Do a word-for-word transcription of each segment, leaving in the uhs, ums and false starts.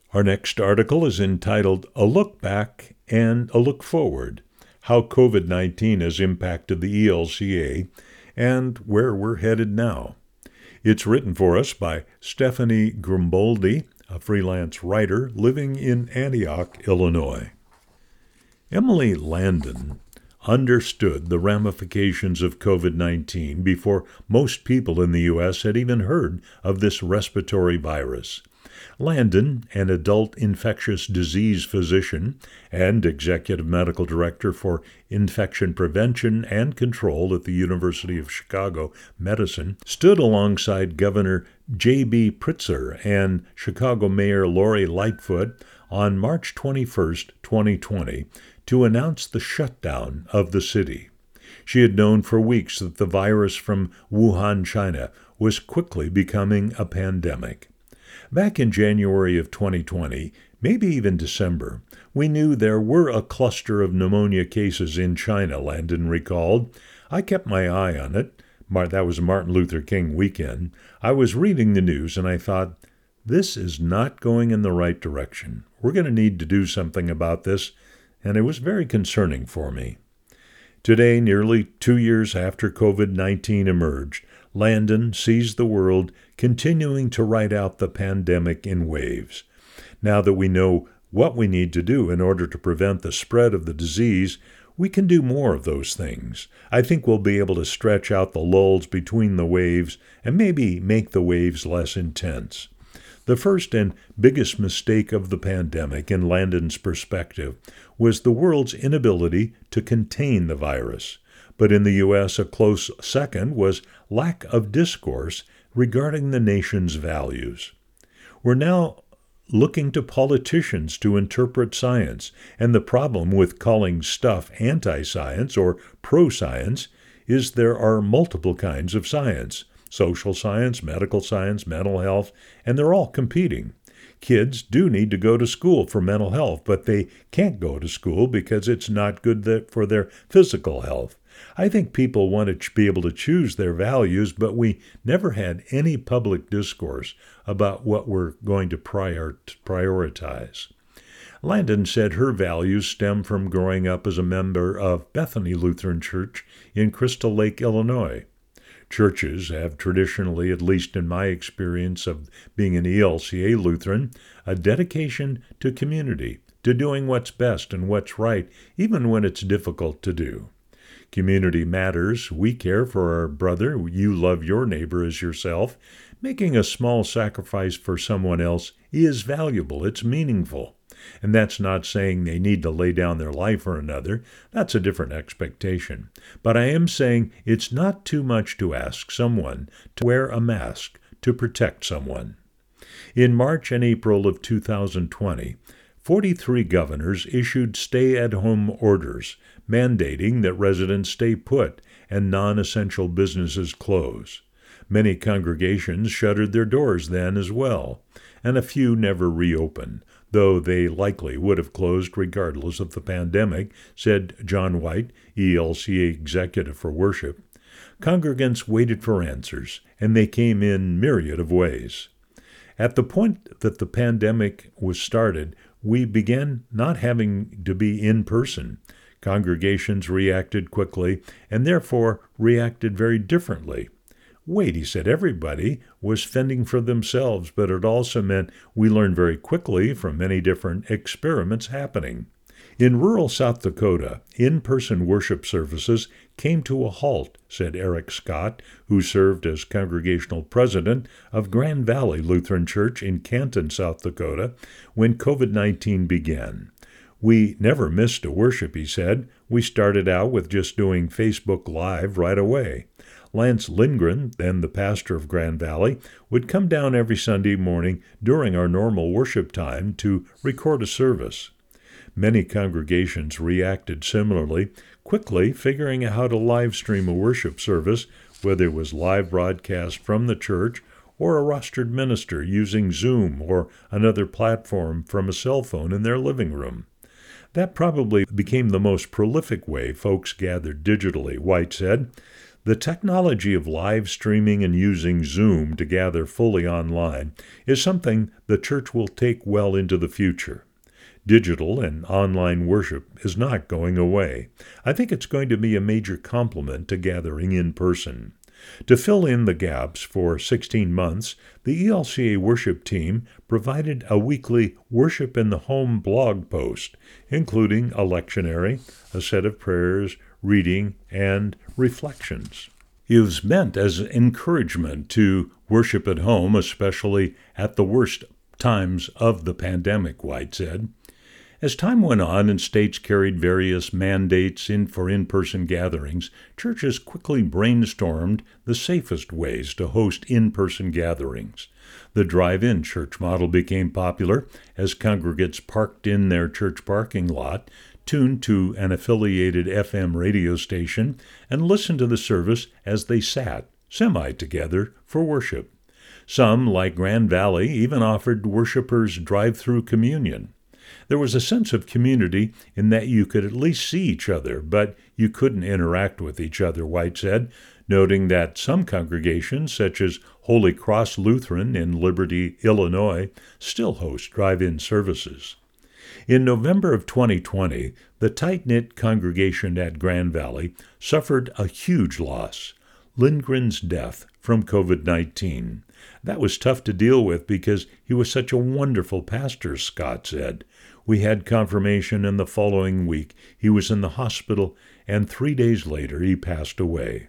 Our next article is entitled A Look Back and a Look Forward, How COVID nineteen Has Impacted the E L C A and Where We're Headed Now. It's written for us by Stephanie Grimboldi, a freelance writer living in Antioch, Illinois. Emily Landon understood the ramifications of COVID nineteen before most people in the U S had even heard of this respiratory virus. Landon, an adult infectious disease physician and executive medical director for infection prevention and control at the University of Chicago Medicine, stood alongside Governor J B Pritzker and Chicago Mayor Lori Lightfoot on March twenty-first, twenty twenty, to announce the shutdown of the city. She had known for weeks that the virus from Wuhan, China, was quickly becoming a pandemic. Back in January of twenty twenty, maybe even December, we knew there were a cluster of pneumonia cases in China, Landon recalled. I kept my eye on it. That was Martin Luther King weekend. I was reading the news and I thought, this is not going in the right direction. We're going to need to do something about this, and it was very concerning for me. Today, nearly two years after COVID nineteen emerged, Landon sees the world continuing to ride out the pandemic in waves. Now that we know what we need to do in order to prevent the spread of the disease, we can do more of those things. I think we'll be able to stretch out the lulls between the waves and maybe make the waves less intense. The first and biggest mistake of the pandemic, in Landon's perspective, was the world's inability to contain the virus. But in the U S, a close second was lack of discourse regarding the nation's values. We're now looking to politicians to interpret science, and the problem with calling stuff anti-science or pro-science is there are multiple kinds of science: social science, medical science, mental health, and they're all competing. Kids do need to go to school for mental health, but they can't go to school because it's not good for their physical health. I think people want to be able to choose their values, but we never had any public discourse about what we're going to prior- prioritize. Landon said her values stem from growing up as a member of Bethany Lutheran Church in Crystal Lake, Illinois. Churches have traditionally, at least in my experience of being an E L C A Lutheran, a dedication to community, to doing what's best and what's right, even when it's difficult to do. Community matters. We care for our brother. You love your neighbor as yourself. Making a small sacrifice for someone else is valuable. It's meaningful. And that's not saying they need to lay down their life for another. That's a different expectation. But I am saying it's not too much to ask someone to wear a mask to protect someone. In March and April of two thousand twenty, forty-three governors issued stay-at-home orders mandating that residents stay put and non-essential businesses close. Many congregations shuttered their doors then as well, and a few never reopened, though they likely would have closed regardless of the pandemic, said John White, E L C A executive for worship. Congregants waited for answers, and they came in myriad of ways. At the point that the pandemic was started, we began not having to be in person. Congregations reacted quickly, and therefore reacted very differently. Wait, he said, everybody was fending for themselves, but it also meant we learned very quickly from many different experiments happening. In rural South Dakota, in-person worship services came to a halt, said Eric Scott, who served as congregational president of Grand Valley Lutheran Church in Canton, South Dakota, when COVID nineteen began. We never missed a worship, he said. We started out with just doing Facebook Live right away. Lance Lindgren, then the pastor of Grand Valley, would come down every Sunday morning during our normal worship time to record a service. Many congregations reacted similarly, quickly figuring out how to live stream a worship service, whether it was live broadcast from the church or a rostered minister using Zoom or another platform from a cell phone in their living room. That probably became the most prolific way folks gathered digitally, White said. The technology of live streaming and using Zoom to gather fully online is something the church will take well into the future. Digital and online worship is not going away. I think it's going to be a major complement to gathering in person. To fill in the gaps for sixteen months, the E L C A worship team provided a weekly Worship in the Home blog post, including a lectionary, a set of prayers, reading, and reflections. It was meant as encouragement to worship at home, especially at the worst times of the pandemic, White said. As time went on and states carried various mandates in for in-person gatherings, churches quickly brainstormed the safest ways to host in-person gatherings. The drive-in church model became popular as congregates parked in their church parking lot, tuned to an affiliated F M radio station, and listened to the service as they sat, semi-together, for worship. Some, like Grand Valley, even offered worshipers drive-through communion. There was a sense of community in that you could at least see each other, but you couldn't interact with each other, White said, noting that some congregations, such as Holy Cross Lutheran in Liberty, Illinois, still host drive-in services. In November of twenty twenty, the tight-knit congregation at Grand Valley suffered a huge loss, Lindgren's death from covid nineteen. That was tough to deal with because he was such a wonderful pastor, Scott said. We had confirmation, and the following week he was in the hospital, and three days later he passed away.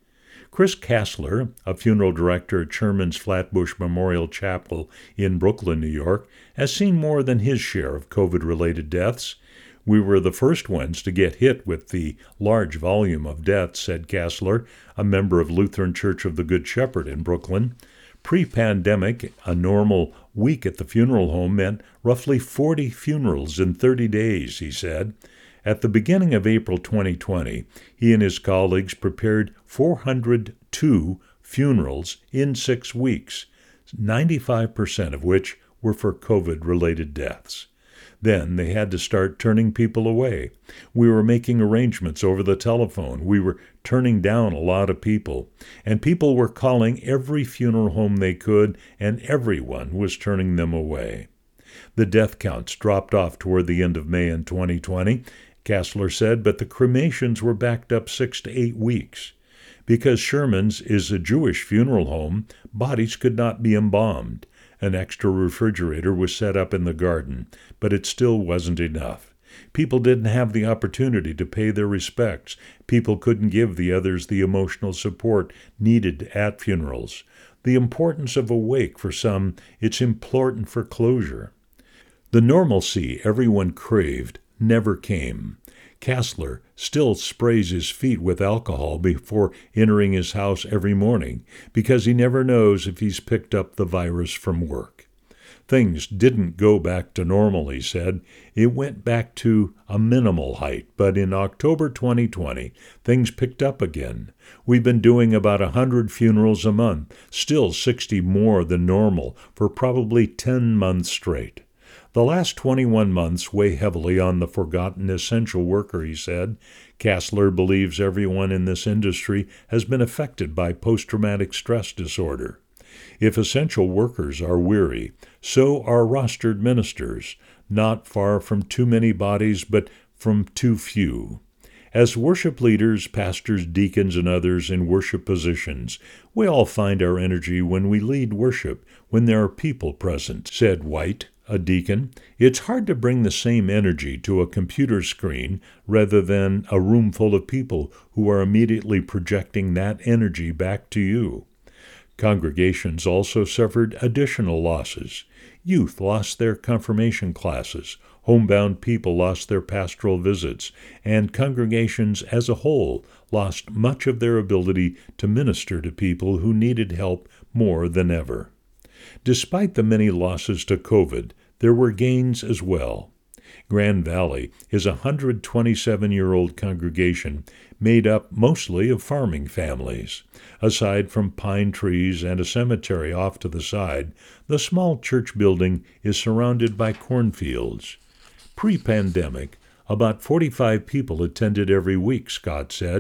Chris Kassler, a funeral director at Sherman's Flatbush Memorial Chapel in Brooklyn, New York, has seen more than his share of COVID-related deaths. We were the first ones to get hit with the large volume of deaths, said Kassler, a member of Lutheran Church of the Good Shepherd in Brooklyn. Pre-pandemic, a normal week at the funeral home meant roughly forty funerals in thirty days, he said. At the beginning of April twenty twenty, he and his colleagues prepared four hundred two funerals in six weeks, ninety-five percent of which were for COVID-related deaths. Then they had to start turning people away. We were making arrangements over the telephone. We were turning down a lot of people. And people were calling every funeral home they could, and everyone was turning them away. The death counts dropped off toward the end of May in twenty twenty, Kassler said, but the cremations were backed up six to eight weeks. Because Sherman's is a Jewish funeral home, bodies could not be embalmed. An extra refrigerator was set up in the garden, but it still wasn't enough. People didn't have the opportunity to pay their respects. People couldn't give the others the emotional support needed at funerals. The importance of a wake for some, it's important for closure. The normalcy everyone craved never came. Kassler still sprays his feet with alcohol before entering his house every morning because he never knows if he's picked up the virus from work. Things didn't go back to normal, he said. It went back to a minimal height, but in October twenty twenty, things picked up again. We've been doing about one hundred funerals a month, still sixty more than normal for probably ten months straight. The last twenty-one months weigh heavily on the forgotten essential worker, he said. Kassler believes everyone in this industry has been affected by post-traumatic stress disorder. If essential workers are weary, so are rostered ministers, not far from too many bodies, but from too few. As worship leaders, pastors, deacons, and others in worship positions, we all find our energy when we lead worship, when there are people present, said White, a deacon. It's hard to bring the same energy to a computer screen rather than a room full of people who are immediately projecting that energy back to you. Congregations also suffered additional losses. Youth lost their confirmation classes, homebound people lost their pastoral visits, and congregations as a whole lost much of their ability to minister to people who needed help more than ever. Despite the many losses to COVID, there were gains as well. Grand Valley is a one hundred twenty-seven-year-old congregation made up mostly of farming families. Aside from pine trees and a cemetery off to the side, the small church building is surrounded by cornfields. Pre-pandemic, about forty-five people attended every week, Scott said,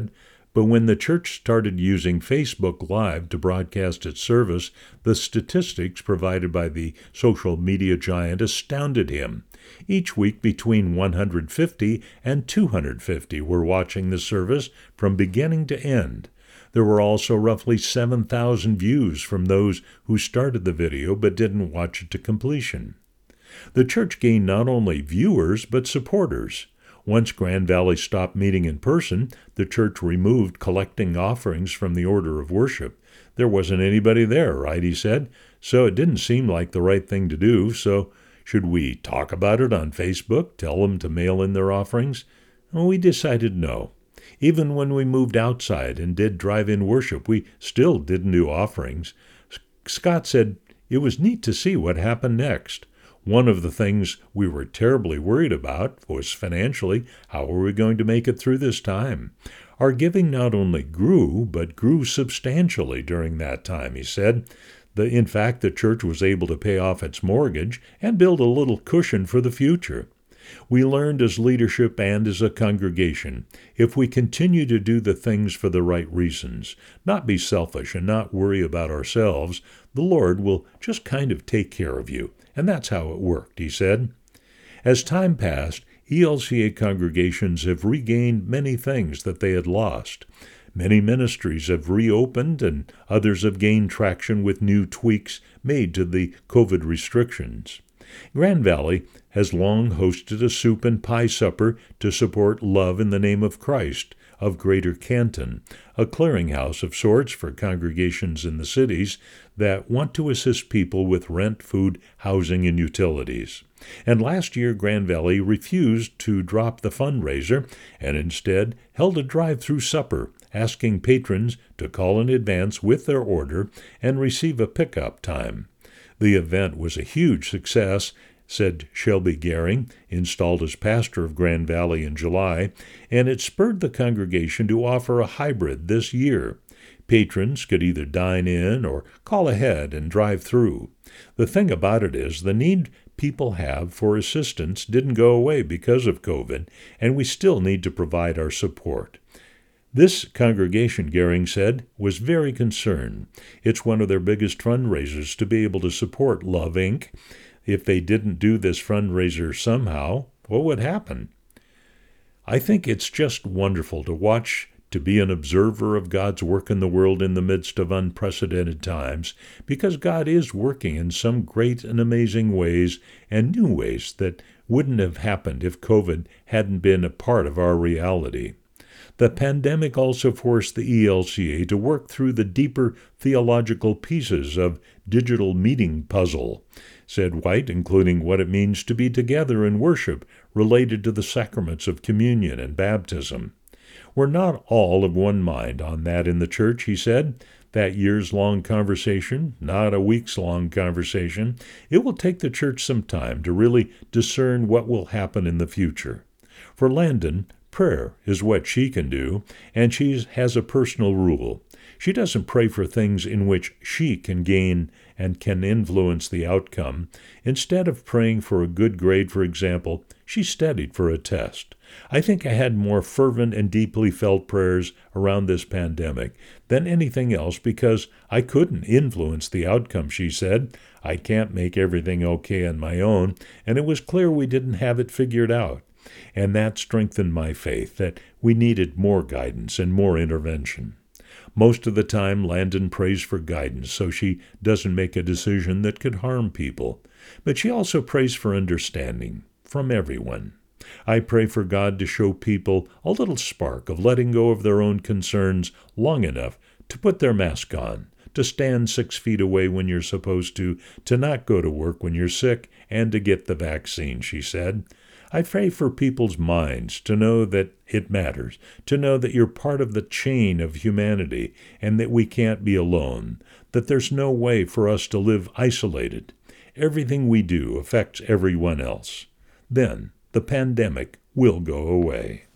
But when the church started using Facebook Live to broadcast its service, the statistics provided by the social media giant astounded him. Each week between one hundred fifty and two hundred fifty were watching the service from beginning to end. There were also roughly seven thousand views from those who started the video but didn't watch it to completion. The church gained not only viewers but supporters. Once Grand Valley stopped meeting in person, the church removed collecting offerings from the order of worship. There wasn't anybody there, right, he said, so it didn't seem like the right thing to do, so should we talk about it on Facebook, tell them to mail in their offerings? Well, we decided no. Even when we moved outside and did drive-in worship, we still didn't do offerings. Scott said it was neat to see what happened next. One of the things we were terribly worried about was financially, how were we going to make it through this time? Our giving not only grew, but grew substantially during that time, he said. The, in fact, the church was able to pay off its mortgage and build a little cushion for the future. We learned as leadership and as a congregation, if we continue to do the things for the right reasons, not be selfish and not worry about ourselves, the Lord will just kind of take care of you. And that's how it worked, he said. As time passed, E L C A congregations have regained many things that they had lost. Many ministries have reopened, and others have gained traction with new tweaks made to the COVID restrictions. Grand Valley has long hosted a soup and pie supper to support Love in the Name of Christ of Greater Canton, a clearinghouse of sorts for congregations in the cities that want to assist people with rent, food, housing, and utilities. And last year, Grand Valley refused to drop the fundraiser and instead held a drive-through supper, asking patrons to call in advance with their order and receive a pickup time. The event was a huge success, said Shelby Gehring, installed as pastor of Grand Valley in July, and it spurred the congregation to offer a hybrid this year. Patrons could either dine in or call ahead and drive through. The thing about it is the need people have for assistance didn't go away because of COVID, and we still need to provide our support. This congregation, Gehring said, was very concerned. It's one of their biggest fundraisers to be able to support Love, Incorporated. If they didn't do this fundraiser somehow, what would happen? I think it's just wonderful to watch, to be an observer of God's work in the world in the midst of unprecedented times, because God is working in some great and amazing ways and new ways that wouldn't have happened if COVID hadn't been a part of our reality. The pandemic also forced the E L C A to work through the deeper theological pieces of digital meeting puzzle, said White, including what it means to be together in worship related to the sacraments of communion and baptism. We're not all of one mind on that in the church, he said. That years-long conversation, not a weeks-long conversation, it will take the church some time to really discern what will happen in the future. For Landon, prayer is what she can do, and she has a personal rule. She doesn't pray for things in which she can gain and can influence the outcome. Instead of praying for a good grade, for example, she studied for a test. I think I had more fervent and deeply felt prayers around this pandemic than anything else because I couldn't influence the outcome, she said. I can't make everything okay on my own, and it was clear we didn't have it figured out. And that strengthened my faith that we needed more guidance and more intervention. Most of the time, Landon prays for guidance so she doesn't make a decision that could harm people. But she also prays for understanding from everyone. I pray for God to show people a little spark of letting go of their own concerns long enough to put their mask on, to stand six feet away when you're supposed to, to not go to work when you're sick, and to get the vaccine, she said. I pray for people's minds to know that it matters, to know that you're part of the chain of humanity and that we can't be alone, that there's no way for us to live isolated. Everything we do affects everyone else. Then the pandemic will go away.